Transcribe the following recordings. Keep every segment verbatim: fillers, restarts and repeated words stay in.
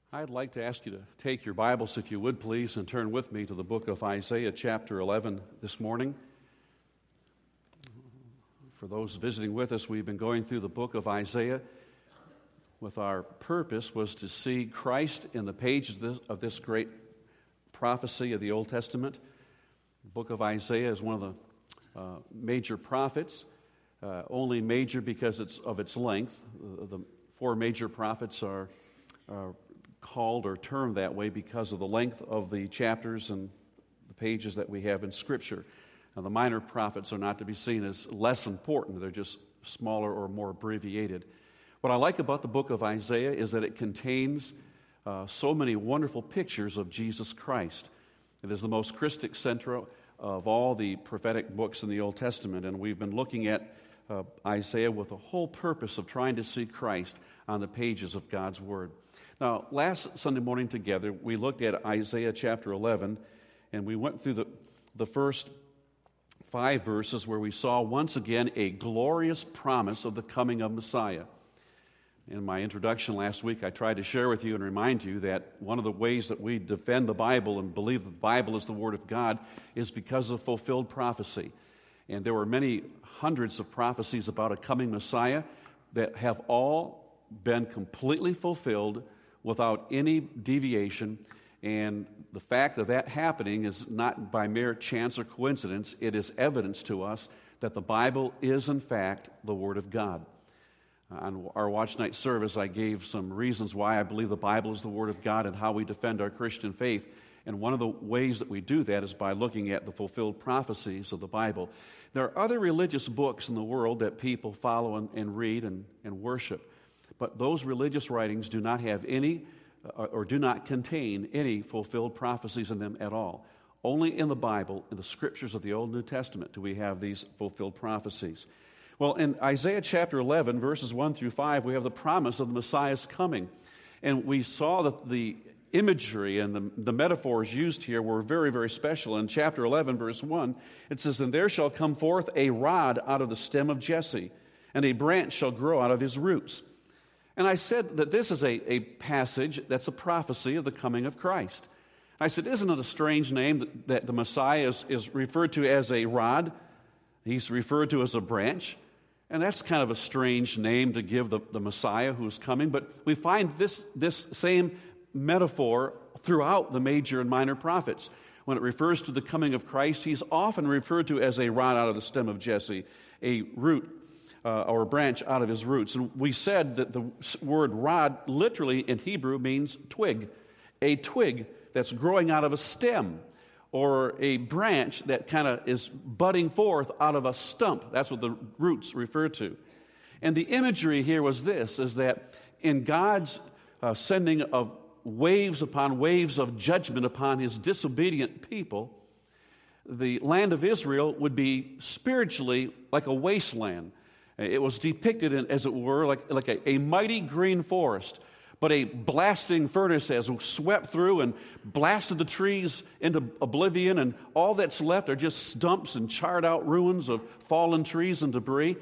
I'd like to ask you to take your Bibles, if you would please, and turn with me to the book of Isaiah, chapter eleven this morning. For those visiting with us, we've been going through the book of Isaiah with our purpose was to see Christ in the pages of this, of this great prophecy of the Old Testament. The book of Isaiah is one of the uh, major prophets, uh, only major because it's of its length. The, the four major prophets are, are called or termed that way because of the length of the chapters and the pages that we have in Scripture. Now, the minor prophets are not to be seen as less important. They're just smaller or more abbreviated. What I like about the book of Isaiah is that it contains uh, so many wonderful pictures of Jesus Christ. It is the most Christic center of all the prophetic books in the Old Testament, and we've been looking at uh, Isaiah with the whole purpose of trying to see Christ on the pages of God's Word. Now, last Sunday morning together, we looked at Isaiah chapter eleven, and we went through the, the first five verses where we saw once again a glorious promise of the coming of Messiah. In my introduction last week, I tried to share with you and remind you that one of the ways that we defend the Bible and believe the Bible is the Word of God is because of fulfilled prophecy. And there were many hundreds of prophecies about a coming Messiah that have all been completely fulfilled without any deviation, and the fact of that happening is not by mere chance or coincidence. It is evidence to us that the Bible is, in fact, the Word of God. On our Watch Night service, I gave some reasons why I believe the Bible is the Word of God and how we defend our Christian faith, and one of the ways that we do that is by looking at the fulfilled prophecies of the Bible. There are other religious books in the world that people follow and, and read and, and worship, but those religious writings do not have any uh, or do not contain any fulfilled prophecies in them at all. Only in the Bible, in the Scriptures of the Old and New Testament, do we have these fulfilled prophecies. Well, in Isaiah chapter eleven, verses one through five, we have the promise of the Messiah's coming. And we saw that the imagery and the, the metaphors used here were very, very special. In chapter eleven, verse one, it says, "And there shall come forth a rod out of the stem of Jesse, and a branch shall grow out of his roots." And I said that this is a, a passage that's a prophecy of the coming of Christ. I said, isn't it a strange name that, that the Messiah is, is referred to as a rod? He's referred to as a branch. And that's kind of a strange name to give the, the Messiah who is coming. But we find this, this same metaphor throughout the major and minor prophets. When it refers to the coming of Christ, he's often referred to as a rod out of the stem of Jesse, a root uh, or a branch out of his roots. And we said that the word rod literally in Hebrew means twig, a twig that's growing out of a stem, or a branch that kind of is budding forth out of a stump. That's what the roots refer to. And the imagery here was this, is that in God's uh, sending of waves upon waves of judgment upon his disobedient people, the land of Israel would be spiritually like a wasteland. It was depicted, in, as it were, like, like a, a mighty green forest. But a blasting furnace has swept through and blasted the trees into oblivion, and all that's left are just stumps and charred out ruins of fallen trees and debris.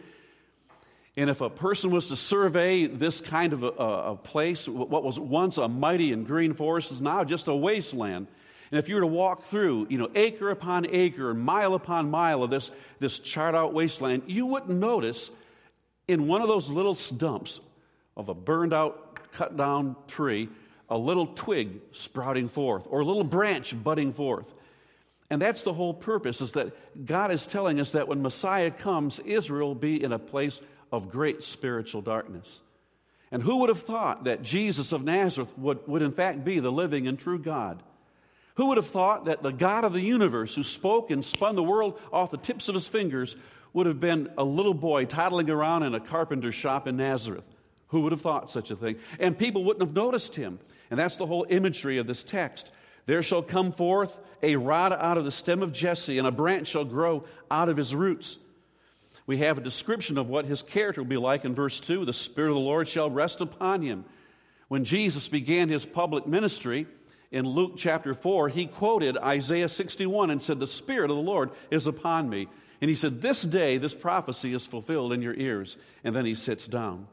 And if a person was to survey this kind of a, a place, what was once a mighty and green forest is now just a wasteland. And if you were to walk through, you know, acre upon acre and mile upon mile of this, this charred out wasteland, you wouldn't notice in one of those little stumps of a burned out, cut down tree, a little twig sprouting forth, or a little branch budding forth. And that's the whole purpose, is that God is telling us that when Messiah comes, Israel will be in a place of great spiritual darkness. And who would have thought that Jesus of Nazareth would, would in fact be the living and true God? Who would have thought that the God of the universe, who spoke and spun the world off the tips of his fingers, would have been a little boy toddling around in a carpenter's shop in Nazareth? Who would have thought such a thing? And people wouldn't have noticed him. And that's the whole imagery of this text. There shall come forth a rod out of the stem of Jesse, and a branch shall grow out of his roots. We have a description of what his character will be like in verse two. The Spirit of the Lord shall rest upon him. When Jesus began his public ministry in Luke chapter four, he quoted Isaiah sixty-one and said, "The Spirit of the Lord is upon me." And he said, "This day, this prophecy is fulfilled in your ears." And then he sits down.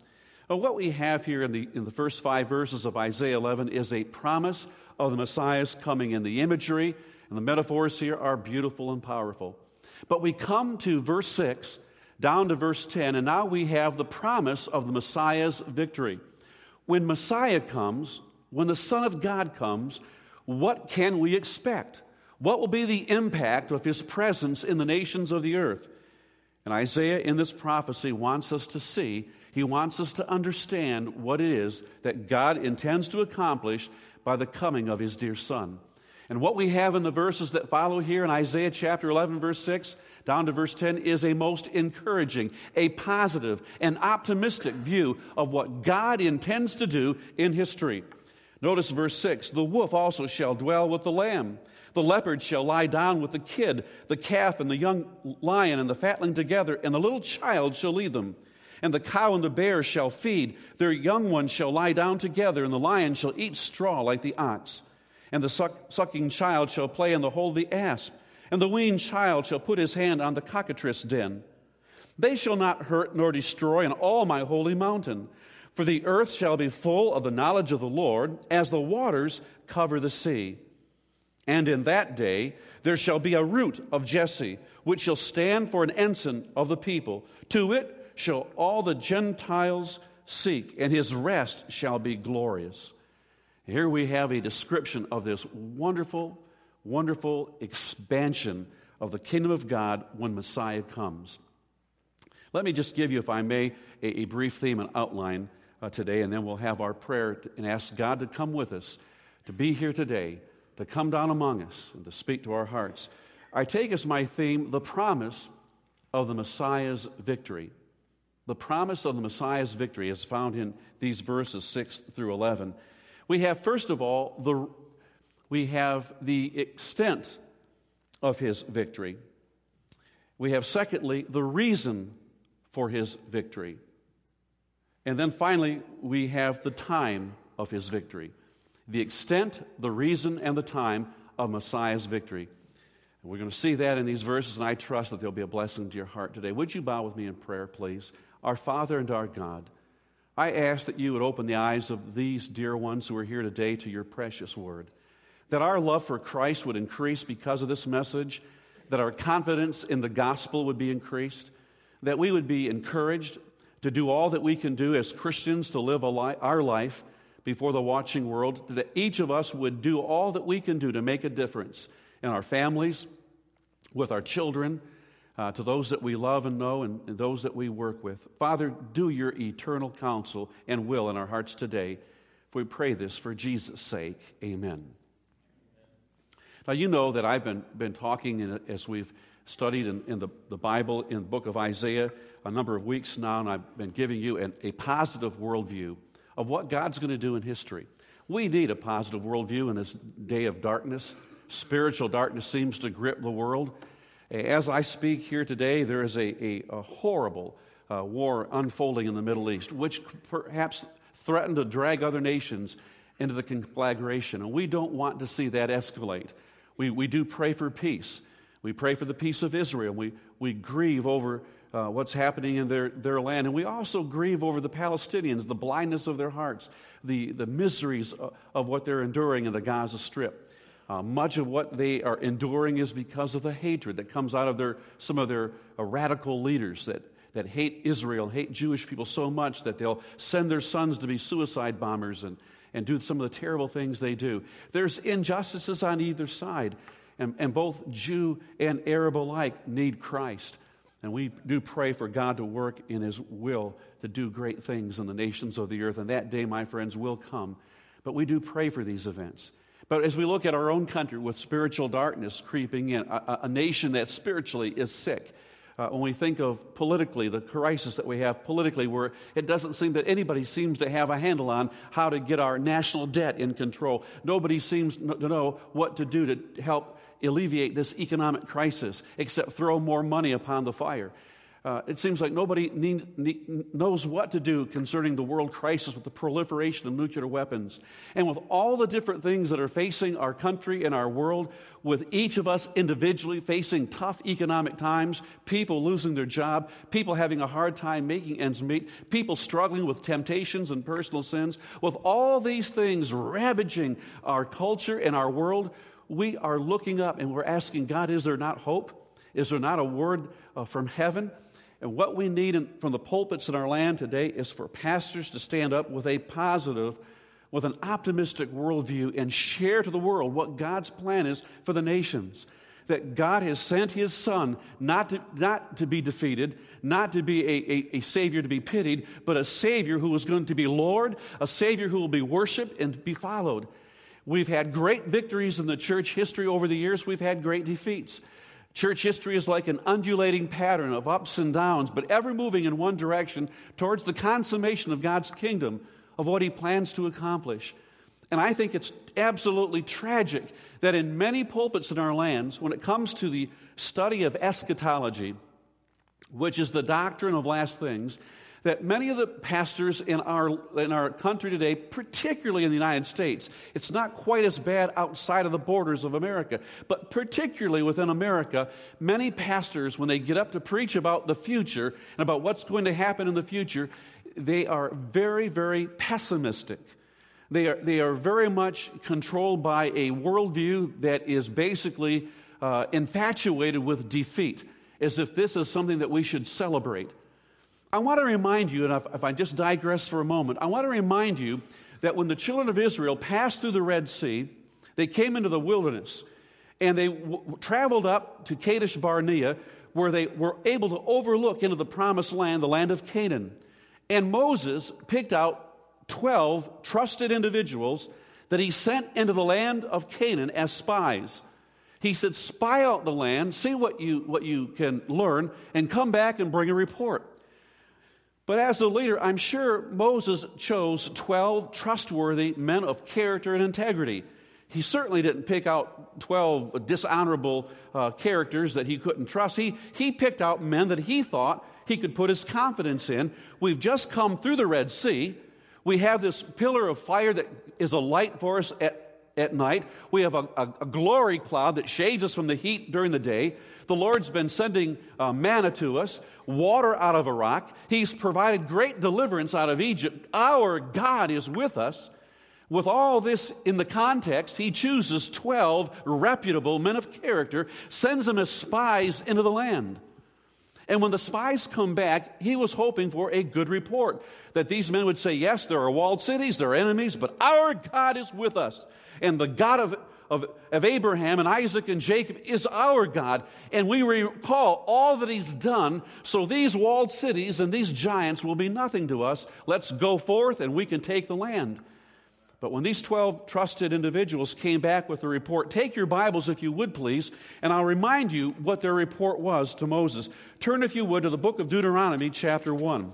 Well, what we have here in the, in the first five verses of Isaiah eleven is a promise of the Messiah's coming, and the imagery and the metaphors here are beautiful and powerful. But we come to verse six, down to verse ten, and now we have the promise of the Messiah's victory. When Messiah comes, when the Son of God comes, what can we expect? What will be the impact of his presence in the nations of the earth? And Isaiah in this prophecy wants us to see, he wants us to understand what it is that God intends to accomplish by the coming of his dear Son. And what we have in the verses that follow here in Isaiah chapter eleven, verse six, down to verse ten, is a most encouraging, a positive, and optimistic view of what God intends to do in history. Notice verse six, the wolf also shall dwell with the lamb. The leopard shall lie down with the kid, the calf and the young lion and the fatling together, and the little child shall lead them. And the cow and the bear shall feed. Their young ones shall lie down together, and the lion shall eat straw like the ox. And the suck, sucking child shall play in the hole of the asp, and the weaned child shall put his hand on the cockatrice den. They shall not hurt nor destroy in all my holy mountain, for the earth shall be full of the knowledge of the Lord, as the waters cover the sea. And in that day there shall be a root of Jesse, which shall stand for an ensign of the people. To it shall all the Gentiles seek, and his rest shall be glorious. Here we have a description of this wonderful, wonderful expansion of the kingdom of God when Messiah comes. Let me just give you, if I may, a, a brief theme and outline uh, today, and then we'll have our prayer and ask God to come with us, to be here today, to come down among us, and to speak to our hearts. I take as my theme the promise of the Messiah's victory. The promise of the Messiah's victory is found in these verses six through eleven. We have, first of all, the we have the extent of his victory. We have, secondly, the reason for his victory. And then finally, we have the time of his victory. The extent, the reason, and the time of Messiah's victory. And we're going to see that in these verses, and I trust that they'll be a blessing to your heart today. Would you bow with me in prayer, please? Our Father and our God, I ask that you would open the eyes of these dear ones who are here today to your precious word, that our love for Christ would increase because of this message, that our confidence in the gospel would be increased, that we would be encouraged to do all that we can do as Christians to live a li- our life before the watching world, that each of us would do all that we can do to make a difference in our families, with our children, uh, to those that we love and know, and, and those that we work with. Father, do your eternal counsel and will in our hearts today. For we pray this for Jesus' sake. Amen. Now, you know that I've been, been talking in, as we've studied in, in the, the Bible, in the book of Isaiah, a number of weeks now, and I've been giving you an, a positive worldview of what God's going to do in history. We need a positive worldview in this day of darkness. Spiritual darkness seems to grip the world. As I speak here today, there is a, a, a horrible uh, war unfolding in the Middle East, which perhaps threatened to drag other nations into the conflagration. And we don't want to see that escalate. We, we do pray for peace. We pray for the peace of Israel. We, we grieve over uh, what's happening in their, their land. And we also grieve over the Palestinians, the blindness of their hearts, the, the miseries of, of what they're enduring in the Gaza Strip. Uh, much of what they are enduring is because of the hatred that comes out of their some of their uh, radical leaders that, that hate Israel, hate Jewish people so much that they'll send their sons to be suicide bombers and, and do some of the terrible things they do. There's injustices on either side, and, and both Jew and Arab alike need Christ. And we do pray for God to work in His will to do great things in the nations of the earth, and that day, my friends, will come. But we do pray for these events. But as we look at our own country with spiritual darkness creeping in, a, a nation that spiritually is sick, uh, when we think of politically, the crisis that we have politically, where it doesn't seem that anybody seems to have a handle on how to get our national debt in control. Nobody seems to know what to do to help alleviate this economic crisis except throw more money upon the fire. Uh, it seems like nobody need, need, knows what to do concerning the world crisis with the proliferation of nuclear weapons. And with all the different things that are facing our country and our world, with each of us individually facing tough economic times, people losing their job, people having a hard time making ends meet, people struggling with temptations and personal sins, with all these things ravaging our culture and our world, we are looking up and we're asking God, is there not hope? Is there not a word uh, from heaven? And what we need in, from the pulpits in our land today is for pastors to stand up with a positive, with an optimistic worldview and share to the world what God's plan is for the nations. That God has sent His Son not to, not to be defeated, not to be a, a, a Savior to be pitied, but a Savior who is going to be Lord, a Savior who will be worshiped and be followed. We've had great victories in the church history over the years. We've had great defeats. Church history is like an undulating pattern of ups and downs, but ever moving in one direction towards the consummation of God's kingdom, of what He plans to accomplish. And I think it's absolutely tragic that in many pulpits in our lands, when it comes to the study of eschatology, which is the doctrine of last things, that many of the pastors in our in our country today, particularly in the United States, it's not quite as bad outside of the borders of America, but particularly within America, many pastors, when they get up to preach about the future and about what's going to happen in the future, they are very, very pessimistic. They are, they are very much controlled by a worldview that is basically uh, infatuated with defeat, as if this is something that we should celebrate. I want to remind you, and if, if I just digress for a moment, I want to remind you that when the children of Israel passed through the Red Sea, they came into the wilderness, and they w- traveled up to Kadesh Barnea, where they were able to overlook into the promised land, the land of Canaan. And Moses picked out twelve trusted individuals that he sent into the land of Canaan as spies. He said, spy out the land, see what you, what you can learn, and come back and bring a report. But as a leader, I'm sure Moses chose twelve trustworthy men of character and integrity. He certainly didn't pick out twelve dishonorable uh, characters that he couldn't trust. He, he picked out men that he thought he could put his confidence in. We've just come through the Red Sea. We have this pillar of fire that is a light for us at, at night. We have a, a, a glory cloud that shades us from the heat during the day. The Lord's been sending uh, manna to us, water out of a rock. He's provided great deliverance out of Egypt. Our God is with us. With all this in the context, He chooses twelve reputable men of character, sends them as spies into the land. And when the spies come back, He was hoping for a good report, that these men would say, yes, there are walled cities, there are enemies, but our God is with us. And the God of, of, of Abraham and Isaac and Jacob is our God. And we recall all that He's done, so these walled cities and these giants will be nothing to us. Let's go forth and we can take the land. But when these twelve trusted individuals came back with a report, take your Bibles, if you would, please, and I'll remind you what their report was to Moses. Turn, if you would, to the book of Deuteronomy, chapter one.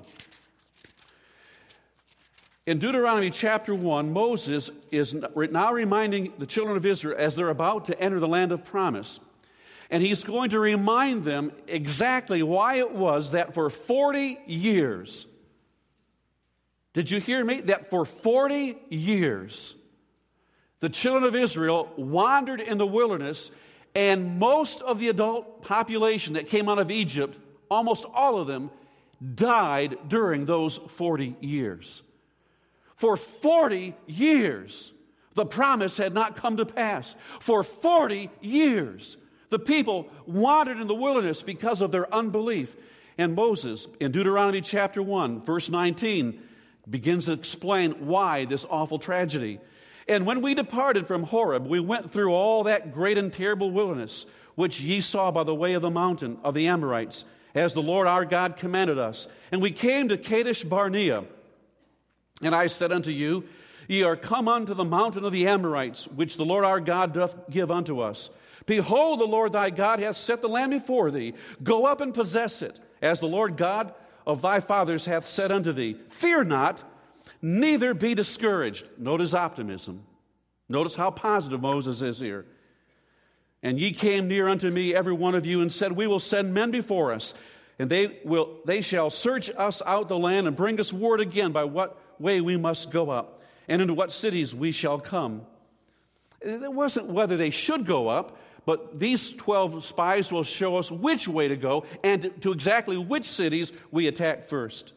In Deuteronomy chapter one, Moses is now reminding the children of Israel as they're about to enter the land of promise. And he's going to remind them exactly why it was that for forty years, did you hear me? That for forty years, the children of Israel wandered in the wilderness, and most of the adult population that came out of Egypt, almost all of them, died during those forty years. For forty years, the promise had not come to pass. For forty years, the people wandered in the wilderness because of their unbelief. And Moses, in Deuteronomy chapter one, verse nineteen, begins to explain why this awful tragedy. And when we departed from Horeb, we went through all that great and terrible wilderness, which ye saw by the way of the mountain of the Amorites, as the Lord our God commanded us. And we came to Kadesh Barnea. And I said unto you, ye are come unto the mountain of the Amorites, which the Lord our God doth give unto us. Behold, the Lord thy God hath set the land before thee. Go up and possess it, as the Lord God of thy fathers hath said unto thee. Fear not, neither be discouraged. Notice optimism. Notice how positive Moses is here. And ye came near unto me, every one of you, and said, we will send men before us, And they will they shall search us out the land and bring us word again by what way we must go up, and into what cities we shall come. It wasn't whether they should go up, but these twelve spies will show us which way to go and to exactly which cities we attack first.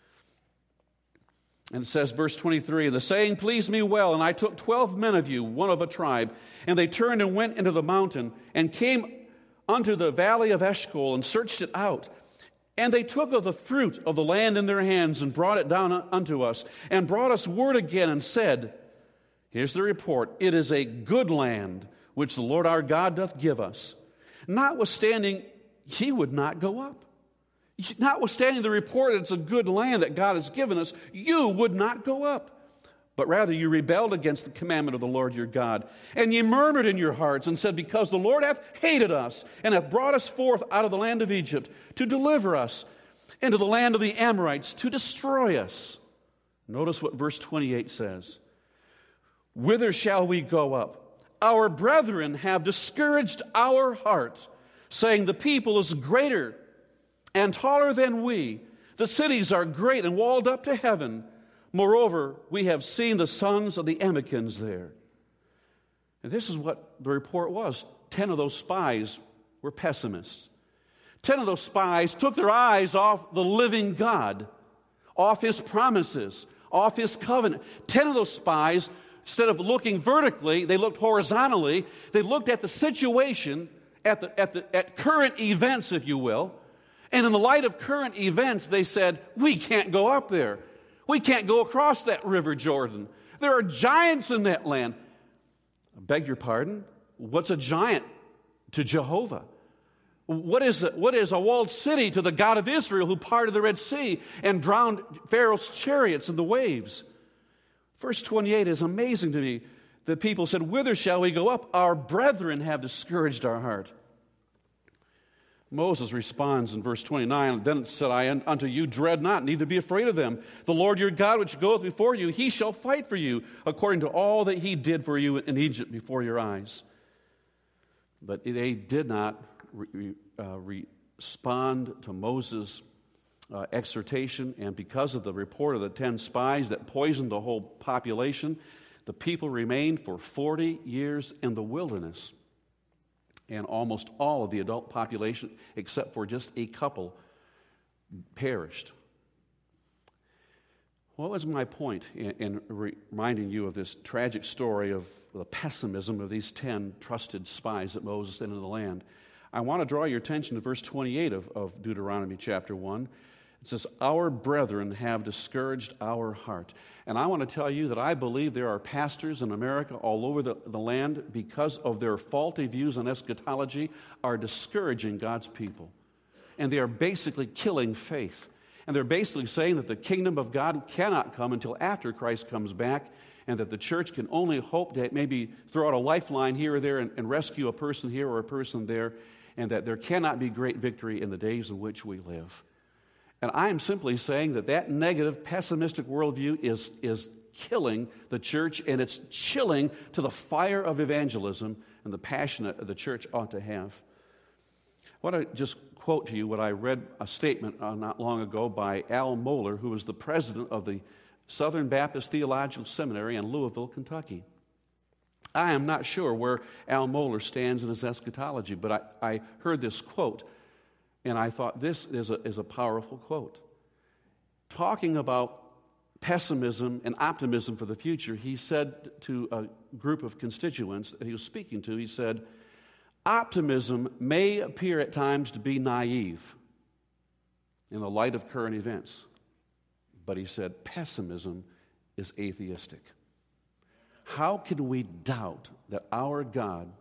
And it says, verse twenty-three, "The saying pleased me well, and I took twelve men of you, one of a tribe, and they turned and went into the mountain, and came unto the valley of Eshcol, and searched it out. And they took of the fruit of the land in their hands, and brought it down unto us, and brought us word again, and said," here's the report, "It is a good land, which the Lord our God doth give us. Notwithstanding, ye would not go up." Notwithstanding the report that it's a good land that God has given us, you would not go up. But rather you rebelled against the commandment of the Lord your God. And ye murmured in your hearts and said, "Because the Lord hath hated us, and hath brought us forth out of the land of Egypt, to deliver us into the land of the Amorites, to destroy us." Notice what verse twenty-eight says. "Whither shall we go up? Our brethren have discouraged our heart, saying, The people is greater and taller than we. The cities are great and walled up to heaven. Moreover, we have seen the sons of the Anakims there." And this is what the report was. Ten of those spies were pessimists. Ten of those spies took their eyes off the living God, off His promises, off His covenant. Ten of those spies, instead of looking vertically, they looked horizontally. They looked at the situation, at the, at the at current events, if you will. And in the light of current events, they said, "We can't go up there. We can't go across that river Jordan. There are giants in that land." I beg your pardon? What's a giant to Jehovah? What is, a, what is a walled city to the God of Israel, who parted the Red Sea and drowned Pharaoh's chariots in the waves? Verse twenty-eight is amazing to me. The people said, "Whither shall we go up? Our brethren have discouraged our heart." Moses responds in verse twenty-nine, "Then said I unto you, dread not, neither be afraid of them. The Lord your God, which goeth before you, He shall fight for you, according to all that He did for you in Egypt before your eyes." But they did not re, uh, respond to Moses' uh, exhortation, and because of the report of the ten spies that poisoned the whole population, the people remained for forty years in the wilderness. And almost all of the adult population, except for just a couple, perished. What was my point in, in reminding you of this tragic story of the pessimism of these ten trusted spies that Moses sent into the land? I want to draw your attention to verse twenty-eight of, of Deuteronomy chapter one. It says, "Our brethren have discouraged our heart." And I want to tell you that I believe there are pastors in America all over the, the land, because of their faulty views on eschatology, are discouraging God's people. And they are basically killing faith. And they're basically saying that the kingdom of God cannot come until after Christ comes back, and that the church can only hope to maybe throw out a lifeline here or there and, and rescue a person here or a person there, and that there cannot be great victory in the days in which we live. And I am simply saying that that negative, pessimistic worldview is, is killing the church, and it's chilling to the fire of evangelism and the passion that the church ought to have. I want to just quote to you what I read a statement uh, not long ago by Al Mohler, who was the president of the Southern Baptist Theological Seminary in Louisville, Kentucky. I am not sure where Al Mohler stands in his eschatology, but I, I heard this quote, and I thought this is a, is a powerful quote. Talking about pessimism and optimism for the future, he said to a group of constituents that he was speaking to, he said, "Optimism may appear at times to be naive in the light of current events, but," he said, "pessimism is atheistic." How can we doubt that our God,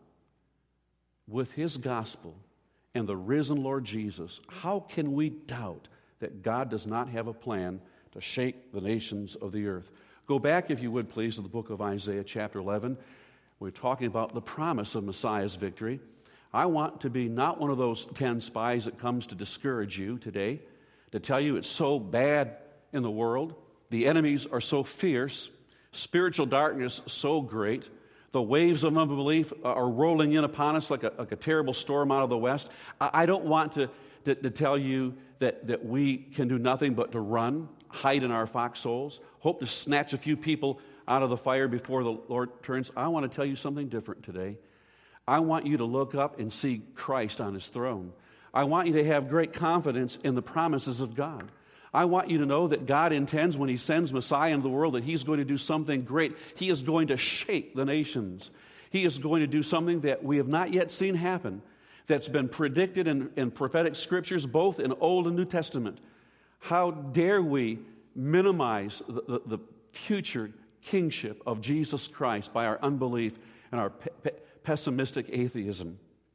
with His gospel and the risen Lord Jesus, how can we doubt that God does not have a plan to shake the nations of the earth? Go back, if you would please, to the book of Isaiah chapter eleven. We're talking about the promise of Messiah's victory. I want to be not one of those ten spies that comes to discourage you today, to tell you it's so bad in the world, the enemies are so fierce, spiritual darkness so great, The waves of unbelief are rolling in upon us like a, like a terrible storm out of the west. I, I don't want to, to, to tell you that, that we can do nothing but to run, hide in our foxholes, hope to snatch a few people out of the fire before the Lord turns. I want to tell you something different today. I want you to look up and see Christ on his throne. I want you to have great confidence in the promises of God. I want you to know that God intends, when he sends Messiah into the world, that he's going to do something great. He is going to shake the nations. He is going to do something that we have not yet seen happen, that's been predicted in, in prophetic scriptures, both in Old and New Testament. How dare we minimize the, the, the future kingship of Jesus Christ by our unbelief and our pe- pe- pessimistic atheism?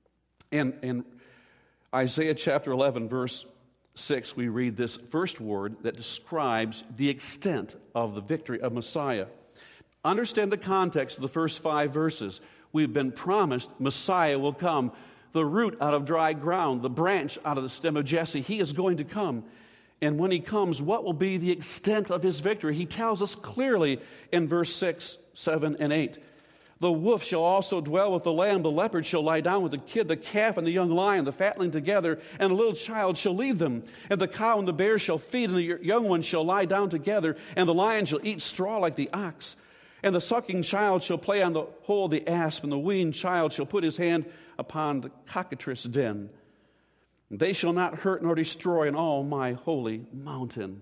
And in Isaiah chapter eleven, verse six, we read this first word that describes the extent of the victory of Messiah. Understand the context of the first five verses. We've been promised Messiah will come, the root out of dry ground, the branch out of the stem of Jesse. He is going to come. And when he comes, what will be the extent of his victory? He tells us clearly in verse six, seven, and eight. The wolf shall also dwell with the lamb, the leopard shall lie down with the kid, the calf and the young lion, the fatling together, and a little child shall lead them. And the cow and the bear shall feed, and the young ones shall lie down together, and the lion shall eat straw like the ox. And the sucking child shall play on the hole of the asp, and the weaned child shall put his hand upon the cockatrice den. They shall not hurt nor destroy in all my holy mountain.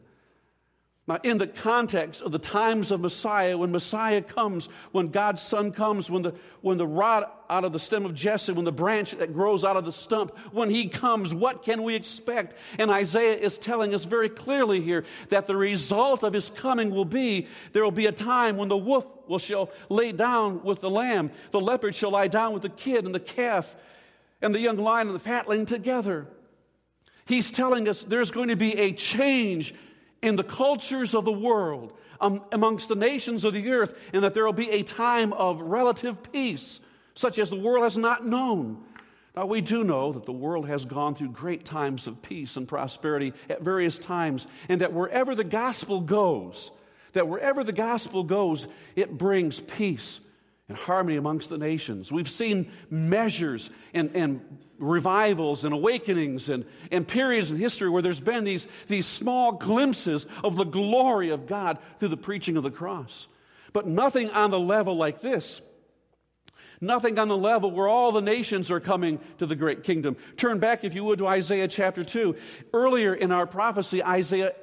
Now, in the context of the times of Messiah, when Messiah comes, when God's Son comes, when the, when the rod out of the stem of Jesse, when the branch that grows out of the stump, when he comes, what can we expect? And Isaiah is telling us very clearly here that the result of his coming will be, there will be a time when the wolf will shall lay down with the lamb, the leopard shall lie down with the kid and the calf, and the young lion and the fatling together. He's telling us there's going to be a change in the cultures of the world, um, amongst the nations of the earth, and that there will be a time of relative peace, such as the world has not known. Now, we do know that the world has gone through great times of peace and prosperity at various times, and that wherever the gospel goes, that wherever the gospel goes, it brings peace and harmony amongst the nations. We've seen measures and, and revivals and awakenings and, and periods in history where there's been these, these small glimpses of the glory of God through the preaching of the cross. But nothing on the level like this. Nothing on the level where all the nations are coming to the great kingdom. Turn back, if you would, to Isaiah chapter two. Earlier in our prophecy, Isaiah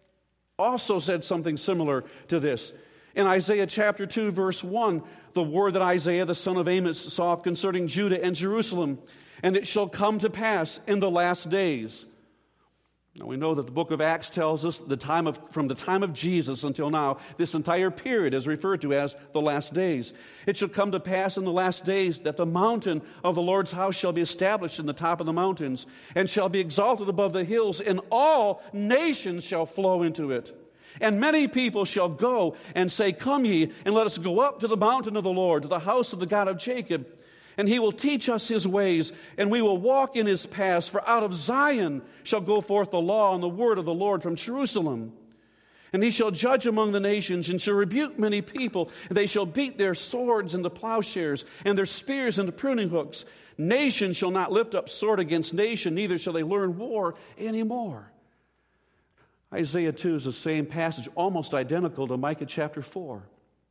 also said something similar to this. In Isaiah chapter two, verse one, the word that Isaiah the son of Amos saw concerning Judah and Jerusalem, and it shall come to pass in the last days. Now we know that the book of Acts tells us the time of, from the time of Jesus until now, this entire period is referred to as the last days. It shall come to pass in the last days that the mountain of the Lord's house shall be established in the top of the mountains, and shall be exalted above the hills, and all nations shall flow into it. And many people shall go and say, Come ye, and let us go up to the mountain of the Lord, to the house of the God of Jacob. And he will teach us his ways, and we will walk in his paths. For out of Zion shall go forth the law and the word of the Lord from Jerusalem. And he shall judge among the nations, and shall rebuke many people. And they shall beat their swords into plowshares, and their spears into pruning hooks. Nation shall not lift up sword against nation, neither shall they learn war anymore. Isaiah two is the same passage, almost identical to Micah chapter four.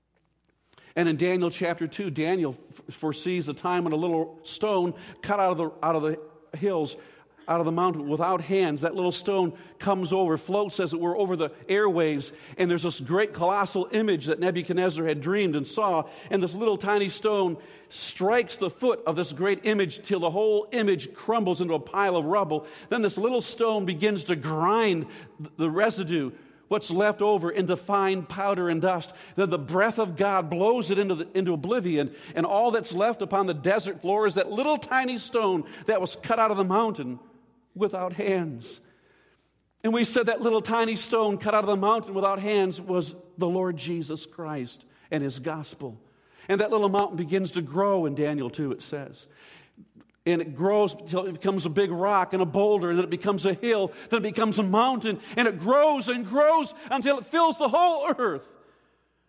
And in Daniel chapter two, Daniel foresees a time when a little stone cut out of the out of the hills, out of the mountain without hands, that little stone comes over, floats as it were over the airwaves, and there's this great colossal image that Nebuchadnezzar had dreamed and saw, and this little tiny stone strikes the foot of this great image till the whole image crumbles into a pile of rubble. Then this little stone begins to grind the residue, what's left over, into fine powder and dust. Then the breath of God blows it into, the, into oblivion, and all that's left upon the desert floor is that little tiny stone that was cut out of the mountain without hands. And we said that little tiny stone cut out of the mountain without hands was the Lord Jesus Christ and his gospel. And that little mountain begins to grow in Daniel two, it says. And it grows until it becomes a big rock and a boulder, and then it becomes a hill, then it becomes a mountain, and it grows and grows until it fills the whole earth.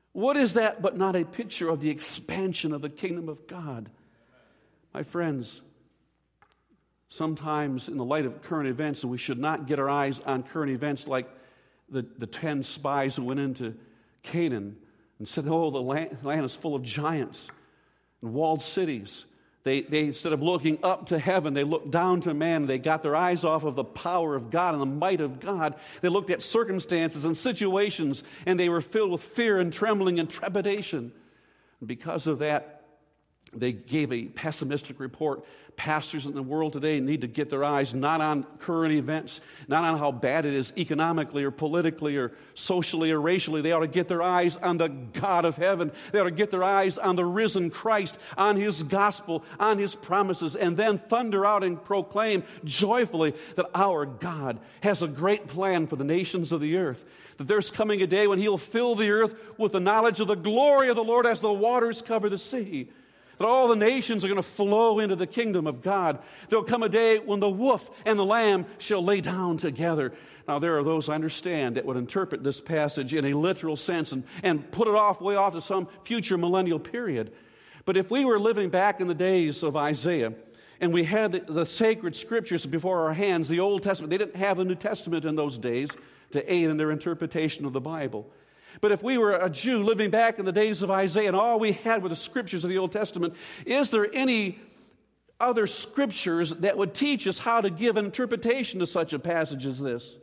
What is that but not a picture of the expansion of the kingdom of God? My friends, sometimes in the light of current events, and we should not get our eyes on current events like the, the ten spies who went into Canaan and said, oh, the land, land is full of giants and walled cities. They, they, instead of looking up to heaven, they looked down to man. They got their eyes off of the power of God and the might of God. They looked at circumstances and situations, and they were filled with fear and trembling and trepidation. And because of that, they gave a pessimistic report. Pastors in the world today need to get their eyes not on current events, not on how bad it is economically or politically or socially or racially. They ought to get their eyes on the God of heaven. They ought to get their eyes on the risen Christ, on His gospel, on His promises, and then thunder out and proclaim joyfully that our God has a great plan for the nations of the earth, that there's coming a day when He'll fill the earth with the knowledge of the glory of the Lord as the waters cover the sea. That all the nations are going to flow into the kingdom of God. There'll come a day when the wolf and the lamb shall lay down together. Now, there are those, I understand, that would interpret this passage in a literal sense and, and put it off way off to some future millennial period. But if we were living back in the days of Isaiah, and we had the, the sacred scriptures before our hands, the Old Testament, they didn't have the New Testament in those days to aid in their interpretation of the Bible. But if we were a Jew living back in the days of Isaiah and all we had were the scriptures of the Old Testament, is there any other scriptures that would teach us how to give an interpretation to such a passage as this?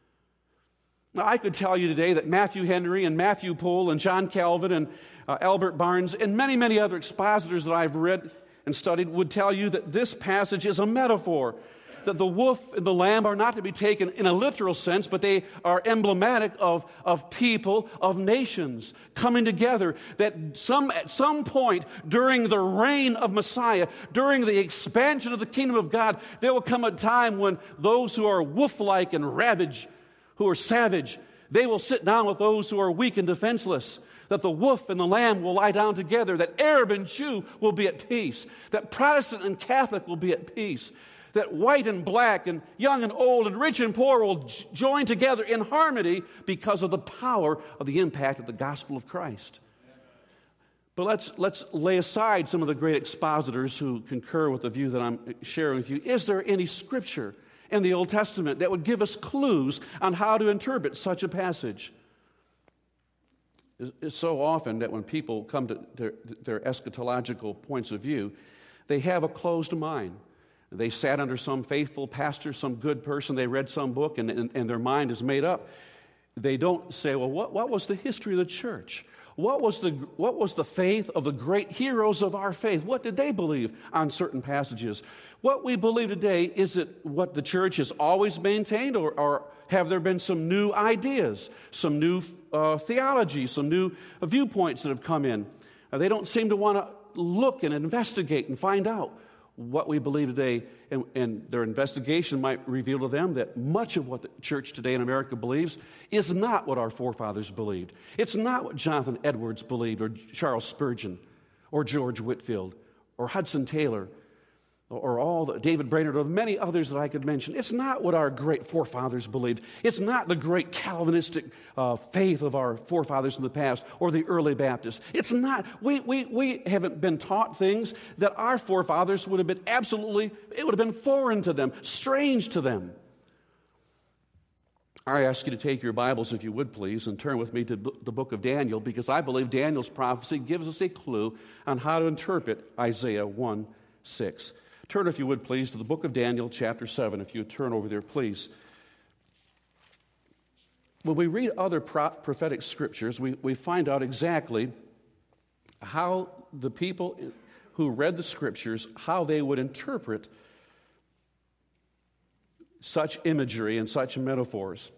Now, I could tell you today that Matthew Henry and Matthew Poole and John Calvin and uh, Albert Barnes and many, many other expositors that I've read and studied would tell you that this passage is a metaphor, that the wolf and the lamb are not to be taken in a literal sense, but they are emblematic of, of people, of nations coming together, that some at some point during the reign of Messiah, during the expansion of the kingdom of God, there will come a time when those who are wolf-like and ravage, who are savage, they will sit down with those who are weak and defenseless, that the wolf and the lamb will lie down together, that Arab and Jew will be at peace, that Protestant and Catholic will be at peace, that white and black and young and old and rich and poor will j- join together in harmony because of the power of the impact of the gospel of Christ. But let's, let's lay aside some of the great expositors who concur with the view that I'm sharing with you. Is there any scripture in the Old Testament that would give us clues on how to interpret such a passage? It's so often that when people come to their, their eschatological points of view, they have a closed mind. They sat under some faithful pastor, some good person, they read some book, and, and, and their mind is made up. They don't say, well, what, what was the history of the church? What was the what was the faith of the great heroes of our faith? What did they believe on certain passages? What we believe today, is it what the church has always maintained, or, or have there been some new ideas, some new uh, theology, some new uh, viewpoints that have come in? Uh, they don't seem to want to look and investigate and find out what we believe today, and, and their investigation might reveal to them that much of what the church today in America believes is not what our forefathers believed. It's not what Jonathan Edwards believed, or Charles Spurgeon, or George Whitefield, or Hudson Taylor, or all the David Brainerd, or many others that I could mention. It's not what our great forefathers believed. It's not the great Calvinistic uh, faith of our forefathers in the past, or the early Baptists. It's not. We, we, we haven't been taught things that our forefathers would have been absolutely, it would have been foreign to them, strange to them. I ask you to take your Bibles, if you would please, and turn with me to the book of Daniel, because I believe Daniel's prophecy gives us a clue on how to interpret Isaiah one six. Turn, if you would, please, to the book of Daniel, chapter seven, if you would turn over there, please. When we read other pro- prophetic scriptures, we, we find out exactly how the people who read the scriptures, how they would interpret such imagery and such metaphors.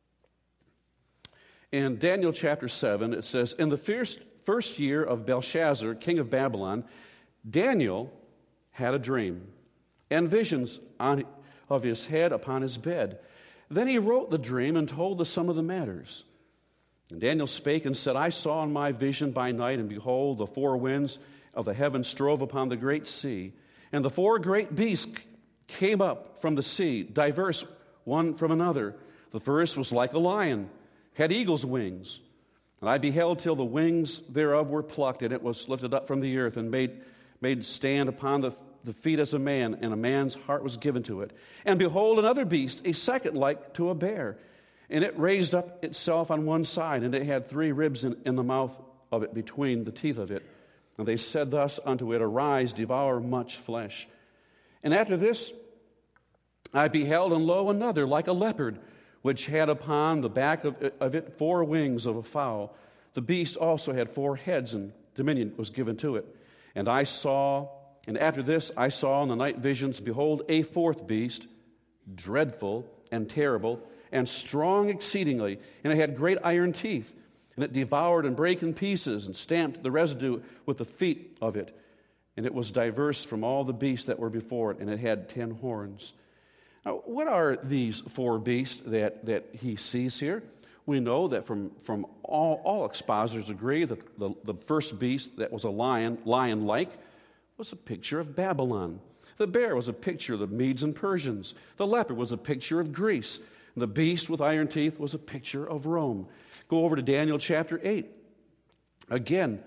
In Daniel chapter seven, it says, in the first, first year of Belshazzar, king of Babylon, Daniel had a dream and visions on, of his head upon his bed. Then he wrote the dream and told the sum of the matters. And Daniel spake and said, I saw in my vision by night, and behold, the four winds of the heavens strove upon the great sea, and the four great beasts came up from the sea, diverse one from another. The first was like a lion, had eagle's wings. And I beheld till the wings thereof were plucked, and it was lifted up from the earth, and made, made stand upon the, the feet as a man, and a man's heart was given to it. And behold, another beast, a second like to a bear. And it raised up itself on one side, and it had three ribs in, in the mouth of it, between the teeth of it. And they said thus unto it, Arise, devour much flesh. And after this I beheld, and lo, another like a leopard, which had upon the back of it, of it four wings of a fowl. The beast also had four heads, and dominion was given to it. And I saw, and after this I saw in the night visions, behold, a fourth beast, dreadful and terrible, and strong exceedingly, and it had great iron teeth, and it devoured and brake in pieces, and stamped the residue with the feet of it. And it was diverse from all the beasts that were before it, and it had ten horns. Now, what are these four beasts that, that he sees here? We know that from, from all, all expositors agree that the, the first beast that was a lion, lion-like, was a picture of Babylon. The bear was a picture of the Medes and Persians. The leopard was a picture of Greece. And the beast with iron teeth was a picture of Rome. Go over to Daniel chapter eight. Again,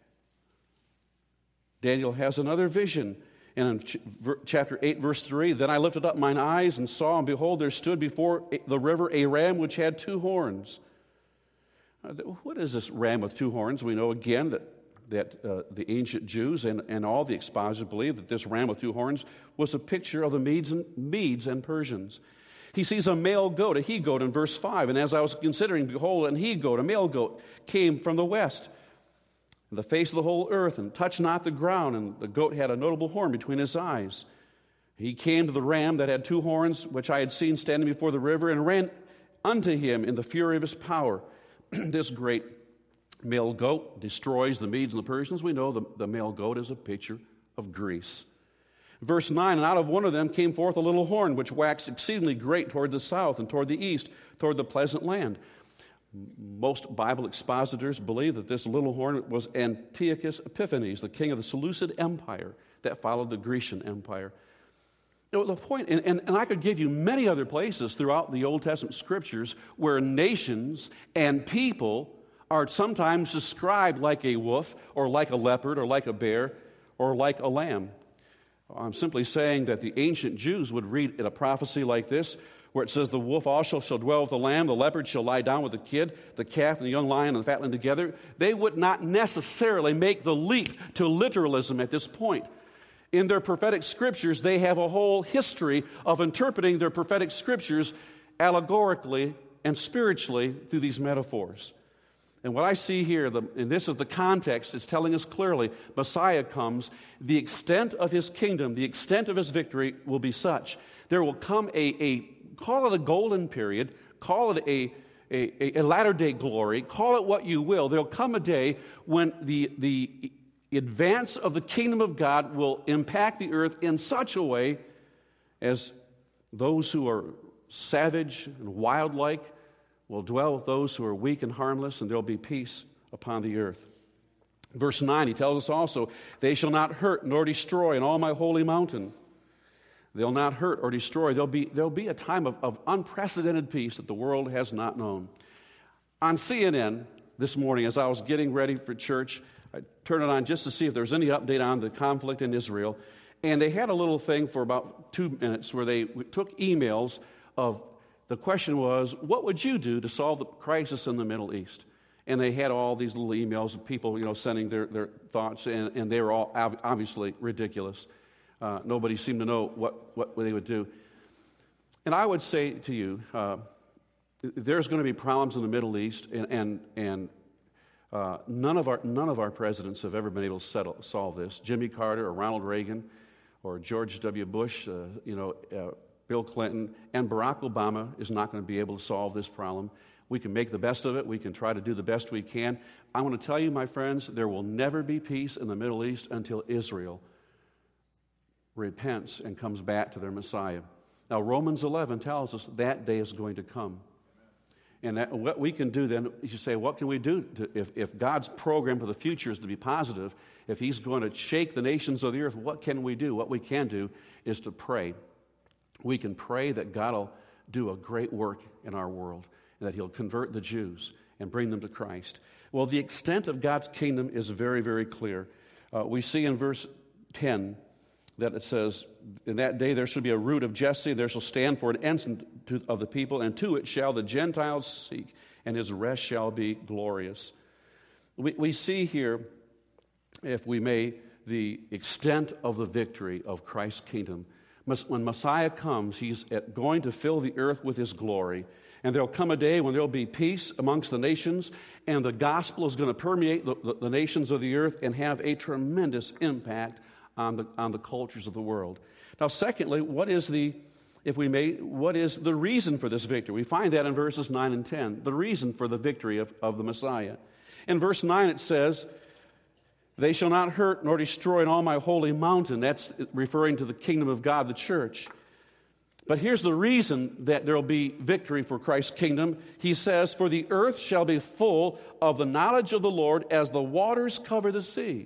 Daniel has another vision. And in ch- chapter eight, verse three, Then I lifted up mine eyes and saw, and behold, there stood before the river a ram which had two horns. Uh, what is this ram with two horns? We know again that, that uh, the ancient Jews and, and all the expositors believe that this ram with two horns was a picture of the Medes and, Medes and Persians. He sees a male goat, a he-goat in verse five. And as I was considering, behold, an he-goat, a male goat, came from the west. The face of the whole earth, and touched not the ground, and the goat had a notable horn between his eyes. He came to the ram that had two horns, which I had seen standing before the river, and ran unto him in the fury of his power. This great male goat destroys the Medes and the Persians. We know the, the male goat is a picture of Greece. Verse nine, And out of one of them came forth a little horn, which waxed exceedingly great toward the south, and toward the east, toward the pleasant land. Most Bible expositors believe that this little horn was Antiochus Epiphanes, the king of the Seleucid Empire that followed the Grecian Empire. You know, the point, and, and, and I could give you many other places throughout the Old Testament scriptures where nations and people are sometimes described like a wolf, or like a leopard, or like a bear, or like a lamb. I'm simply saying that the ancient Jews would read in a prophecy like this, where it says, The wolf also shall dwell with the lamb, the leopard shall lie down with the kid, the calf and the young lion and the fatling together. They would not necessarily make the leap to literalism at this point. In their prophetic scriptures, they have a whole history of interpreting their prophetic scriptures allegorically and spiritually through these metaphors. And what I see here, the, and this is the context, is telling us clearly, Messiah comes, the extent of his kingdom, the extent of his victory will be such. There will come a, a call it a golden period, call it a, a, a latter-day glory, call it what you will. There'll come a day when the, the advance of the kingdom of God will impact the earth in such a way as those who are savage and wild-like will dwell with those who are weak and harmless, and there'll be peace upon the earth. Verse nine, he tells us also, They shall not hurt nor destroy in all my holy mountain. They'll not hurt or destroy. There'll be, there'll be a time of, of unprecedented peace that the world has not known. On C N N this morning, as I was getting ready for church, I turned it on just to see if there was any update on the conflict in Israel. And they had a little thing for about two minutes where they took emails of, the question was, what would you do to solve the crisis in the Middle East? And they had all these little emails of people, you know, sending their, their thoughts, and, and they were all obviously ridiculous. Uh, nobody seemed to know what, what they would do. And I would say to you, uh, there's going to be problems in the Middle East, and and, and uh, none of our none of our presidents have ever been able to settle, solve this. Jimmy Carter or Ronald Reagan or George W. Bush, uh, you know, uh, Bill Clinton, and Barack Obama is not going to be able to solve this problem. We can make the best of it. We can try to do the best we can. I want to tell you, my friends, there will never be peace in the Middle East until Israel repents and comes back to their Messiah. Now, Romans eleven tells us that day is going to come. And that, what we can do then, you say, what can we do to, if, if God's program for the future is to be positive, if he's going to shake the nations of the earth, what can we do? What we can do is to pray. We can pray that God will do a great work in our world, and that he'll convert the Jews and bring them to Christ. Well, the extent of God's kingdom is very, very clear. Uh, we see in verse ten that it says, in that day there shall be a root of Jesse, there shall stand for an ensign to, of the people, and to it shall the Gentiles seek, and his rest shall be glorious. We, we see here, if we may, the extent of the victory of Christ's kingdom. When Messiah comes, he's at, going to fill the earth with his glory. And there'll come a day when there'll be peace amongst the nations, and the gospel is going to permeate the, the, the nations of the earth and have a tremendous impact on the, on the cultures of the world. Now, secondly, what is the, if we may, what is the reason for this victory? We find that in verses nine and ten, the reason for the victory of, of the Messiah. In verse nine it says, they shall not hurt nor destroy in all my holy mountain. That's referring to the kingdom of God, the church. But here's the reason that there will be victory for Christ's kingdom. He says, for the earth shall be full of the knowledge of the Lord as the waters cover the sea.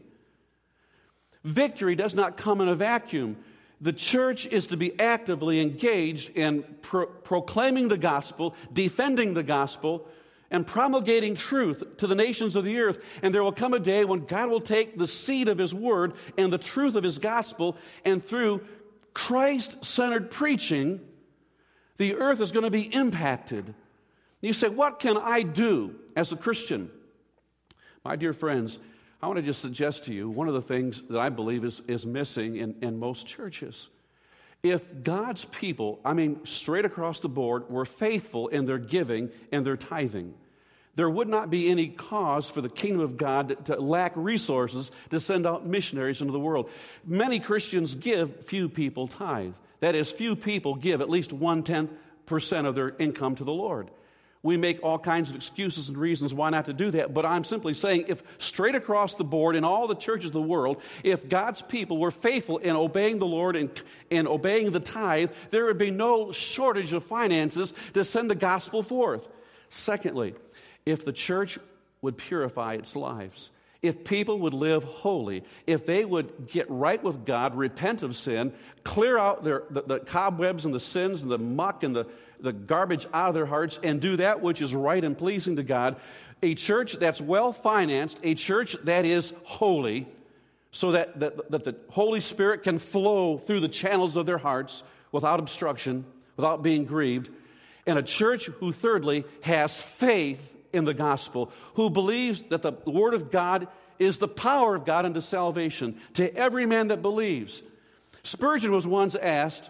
Victory does not come in a vacuum. The church is to be actively engaged in pro- proclaiming the gospel, defending the gospel, and promulgating truth to the nations of the earth. And there will come a day when God will take the seed of his word and the truth of his gospel, and through Christ-centered preaching, the earth is going to be impacted. You say, what can I do as a Christian? My dear friends, I want to just suggest to you one of the things that I believe is, is missing in, in most churches. If God's people, I mean straight across the board, were faithful in their giving and their tithing, there would not be any cause for the kingdom of God to lack resources to send out missionaries into the world. Many Christians give, few people tithe. That is, few people give at least one-tenth percent of their income to the Lord. We make all kinds of excuses and reasons why not to do that, but I'm simply saying if straight across the board in all the churches of the world, if God's people were faithful in obeying the Lord and, and obeying the tithe, there would be no shortage of finances to send the gospel forth. Secondly, if the church would purify its lives, if people would live holy, if they would get right with God, repent of sin, clear out their, the, the cobwebs and the sins and the muck and the, the garbage out of their hearts and do that which is right and pleasing to God, a church that's well-financed, a church that is holy, so that, that, that the Holy Spirit can flow through the channels of their hearts without obstruction, without being grieved, and a church who, thirdly, has faith in the gospel, who believes that the word of God is the power of God unto salvation to every man that believes. Spurgeon was once asked,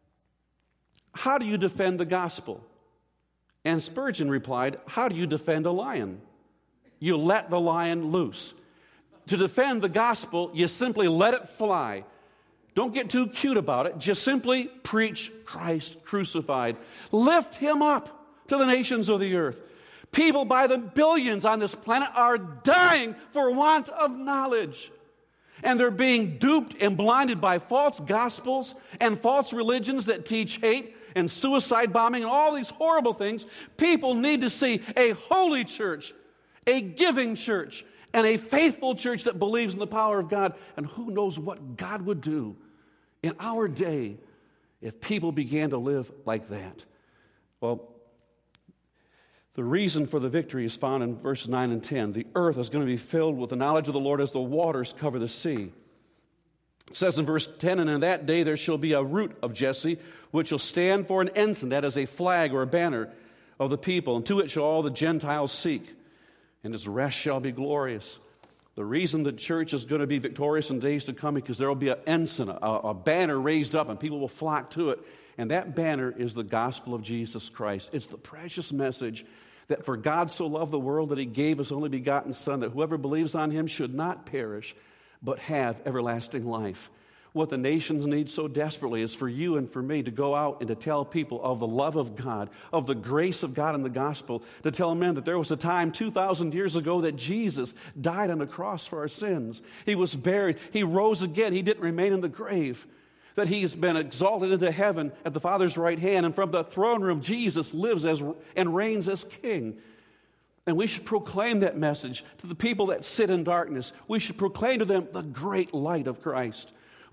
how do you defend the gospel? And Spurgeon replied, how do you defend a lion? You let the lion loose. To defend the gospel, you simply let it fly. Don't get too cute about it. Just simply preach Christ crucified. Lift him up to the nations of the earth. People by the billions on this planet are dying for want of knowledge. And they're being duped and blinded by false gospels and false religions that teach hate and suicide bombing and all these horrible things. People need to see a holy church, a giving church, and a faithful church that believes in the power of God. And who knows what God would do in our day if people began to live like that. Well, the reason for the victory is found in verses nine and ten. The earth is going to be filled with the knowledge of the Lord as the waters cover the sea. It says in verse ten, and in that day there shall be a root of Jesse, which shall stand for an ensign, that is a flag or a banner of the people, and to it shall all the Gentiles seek, and his rest shall be glorious. The reason the church is going to be victorious in days to come is because there will be an ensign, a, a banner raised up, and people will flock to it. And that banner is the gospel of Jesus Christ. It's the precious message that for God so loved the world that he gave his only begotten Son, that whoever believes on him should not perish, but have everlasting life. What the nations need so desperately is for you and for me to go out and to tell people of the love of God, of the grace of God in the gospel, to tell men that there was a time two thousand years ago that Jesus died on the cross for our sins. He was buried. He rose again. He didn't remain in the grave. That he has been exalted into heaven at the Father's right hand, and from the throne room Jesus lives as and reigns as king. And we should proclaim that message to the people that sit in darkness. We should proclaim to them the great light of Christ.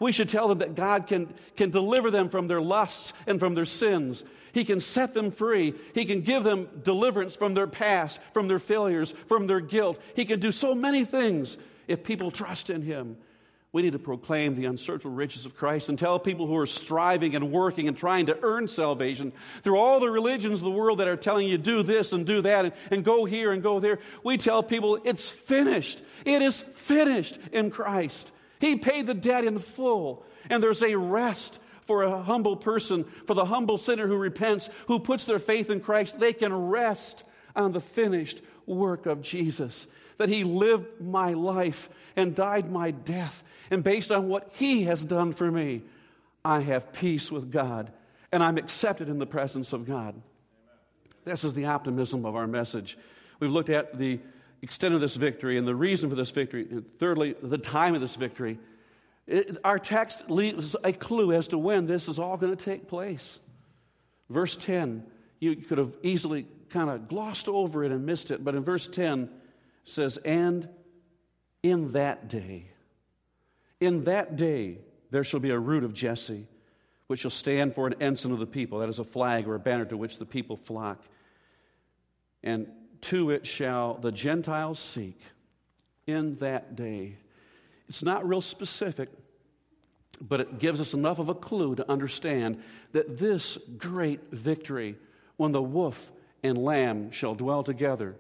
We should tell them that God can, can deliver them from their lusts and from their sins. He can set them free. He can give them deliverance from their past, from their failures, from their guilt. He can do so many things if people trust in Him. We need to proclaim the unsearchable riches of Christ and tell people who are striving and working and trying to earn salvation through all the religions of the world that are telling you do this and do that and, and go here and go there. We tell people it's finished. It is finished in Christ. He paid the debt in full, and there's a rest for a humble person, for the humble sinner who repents, who puts their faith in Christ. They can rest on the finished work of Jesus, that He lived my life and died my death. And based on what He has done for me, I have peace with God, and I'm accepted in the presence of God. Amen. This is the optimism of our message. We've looked at the extent of this victory and the reason for this victory, and thirdly, the time of this victory. It, our text leaves a clue as to when this is all going to take place. Verse ten, you could have easily kind of glossed over it and missed it, but in verse ten, says, and in that day, in that day, there shall be a root of Jesse, which shall stand for an ensign of the people. That is a flag or a banner to which the people flock. And to it shall the Gentiles seek in that day. It's not real specific, but it gives us enough of a clue to understand that this great victory, when the wolf and lamb shall dwell together,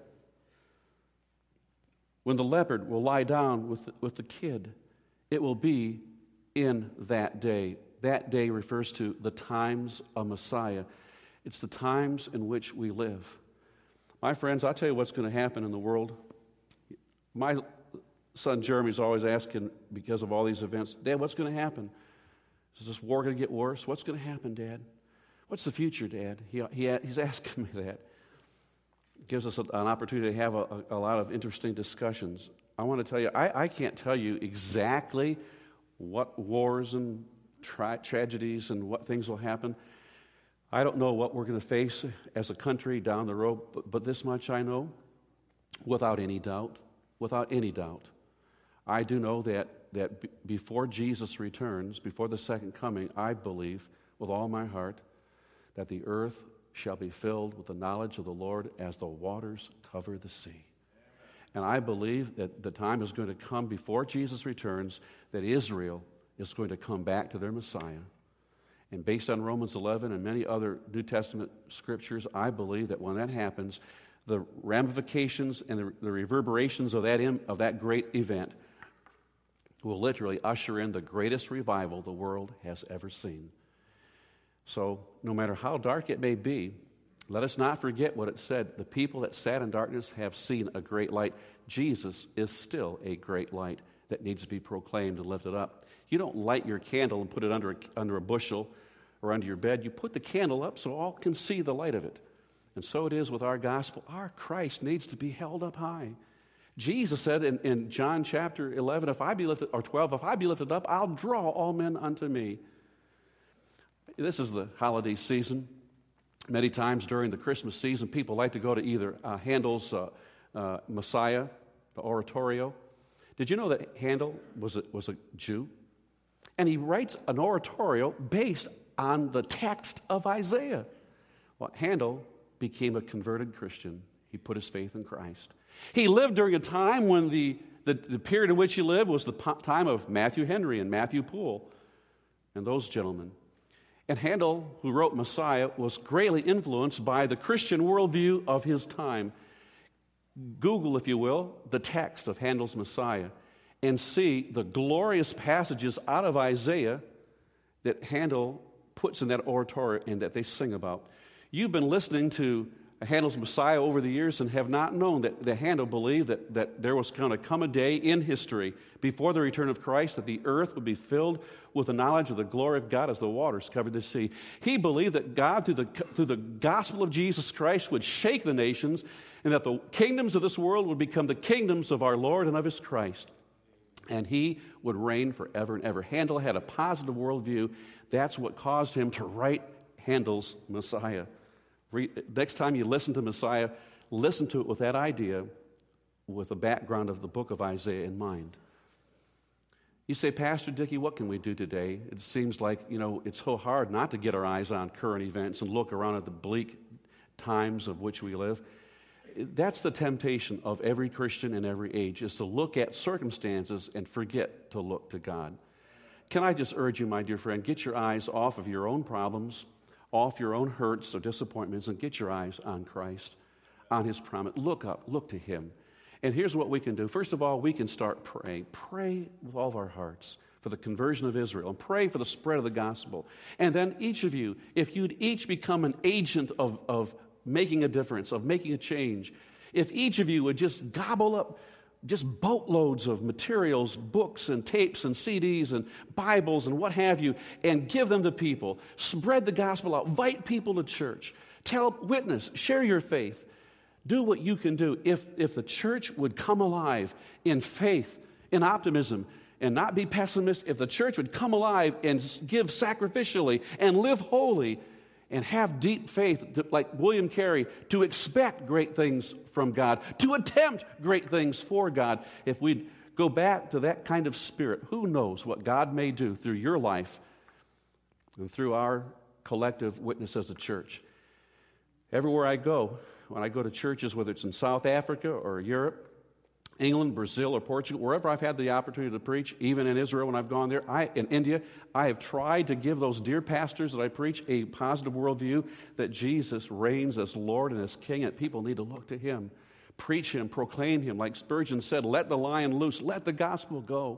when the leopard will lie down with the, with the kid, it will be in that day. That day refers to the times of Messiah. It's the times in which we live. My friends, I'll tell you what's going to happen in the world. My son Jeremy's always asking, because of all these events, Dad, what's going to happen? Is this war going to get worse? What's going to happen, Dad? What's the future, Dad? He, he, he's asking me that. It gives us a, an opportunity to have a, a, a lot of interesting discussions. I want to tell you, I, I can't tell you exactly what wars and tra- tragedies and what things will happen. I don't know what we're going to face as a country down the road, but, but this much I know, without any doubt, without any doubt. I do know that, that b- before Jesus returns, before the second coming, I believe with all my heart that the earth shall be filled with the knowledge of the Lord as the waters cover the sea. And I believe that the time is going to come before Jesus returns that Israel is going to come back to their Messiah. And based on Romans eleven and many other New Testament scriptures, I believe that when that happens, the ramifications and the, the reverberations of that, in, of that great event will literally usher in the greatest revival the world has ever seen. So no matter how dark it may be, let us not forget what it said. The people that sat in darkness have seen a great light. Jesus is still a great light that needs to be proclaimed and lifted up. You don't light your candle and put it under a, under a bushel or under your bed. You put the candle up so all can see the light of it. And so it is with our gospel. Our Christ needs to be held up high. Jesus said in, in John chapter eleven, if I be lifted, or twelve, if I be lifted up, I'll draw all men unto me. This is the holiday season. Many times during the Christmas season, people like to go to either uh, Handel's uh, uh, Messiah, the oratorio. Did you know that Handel was a, was a Jew? And he writes an oratorio based on the text of Isaiah. Well, Handel became a converted Christian. He put his faith in Christ. He lived during a time when the, the, the period in which he lived was the po- time of Matthew Henry and Matthew Poole and those gentlemen. And Handel, who wrote Messiah, was greatly influenced by the Christian worldview of his time. Google, if you will, the text of Handel's Messiah and see the glorious passages out of Isaiah that Handel puts in that oratorio and that they sing about. You've been listening to Handel's Messiah over the years and have not known that, that Handel believed that, that there was going to come a day in history before the return of Christ that the earth would be filled with the knowledge of the glory of God as the waters covered the sea. He believed that God, through the, through the gospel of Jesus Christ, would shake the nations and that the kingdoms of this world would become the kingdoms of our Lord and of His Christ. And He would reign forever and ever. Handel had a positive worldview. That's what caused him to write Handel's Messiah. Next time you listen to Messiah, listen to it with that idea, with the background of the book of Isaiah in mind. You say, Pastor Dickey, what can we do today? It seems like, you know, it's so hard not to get our eyes on current events and look around at the bleak times of which we live. That's the temptation of every Christian in every age, is to look at circumstances and forget to look to God. Can I just urge you, my dear friend, get your eyes off of your own problems, off your own hurts or disappointments, and get your eyes on Christ, on His promise. Look up, look to Him. And here's what we can do. First of all, we can start praying. Pray with all of our hearts for the conversion of Israel, and pray for the spread of the gospel. And then each of you, if you'd each become an agent of, of making a difference, of making a change, if each of you would just gobble up just boatloads of materials, books and tapes and C Ds and Bibles and what have you, and give them to people, spread the gospel out, invite people to church, tell, witness, share your faith. Do what you can do. If, if the church would come alive in faith, in optimism, and not be pessimistic, if the church would come alive and give sacrificially and live holy and have deep faith, like William Carey, to expect great things from God, to attempt great things for God, if we'd go back to that kind of spirit, who knows what God may do through your life and through our collective witness as a church. Everywhere I go, when I go to churches, whether it's in South Africa or Europe, England, Brazil, or Portugal, wherever I've had the opportunity to preach, even in Israel when I've gone there, I, in India, I have tried to give those dear pastors that I preach a positive worldview that Jesus reigns as Lord and as King, and people need to look to Him, preach Him, proclaim Him. Like Spurgeon said, let the lion loose, let the gospel go.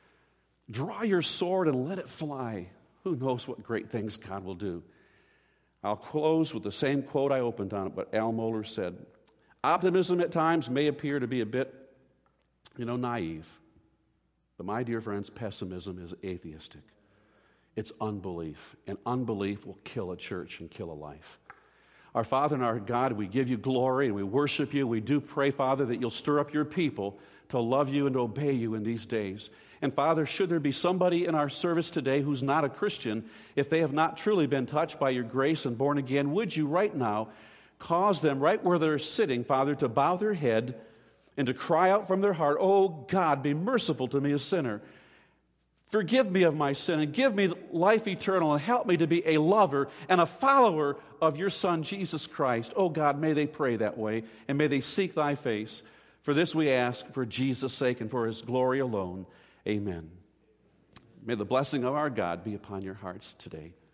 Draw your sword and let it fly. Who knows what great things God will do. I'll close with the same quote I opened on, but Al Mohler said, optimism at times may appear to be a bit, you know, naive. But my dear friends, pessimism is atheistic. It's unbelief. And unbelief will kill a church and kill a life. Our Father and our God, we give you glory and we worship you. We do pray, Father, that you'll stir up your people to love you and to obey you in these days. And Father, should there be somebody in our service today who's not a Christian, if they have not truly been touched by your grace and born again, would you right now cause them right where they're sitting, Father, to bow their head and to cry out from their heart, oh God, be merciful to me, a sinner. Forgive me of my sin and give me life eternal and help me to be a lover and a follower of your Son, Jesus Christ. Oh God, may they pray that way and may they seek thy face. For this we ask for Jesus' sake and for his glory alone. Amen. May the blessing of our God be upon your hearts today.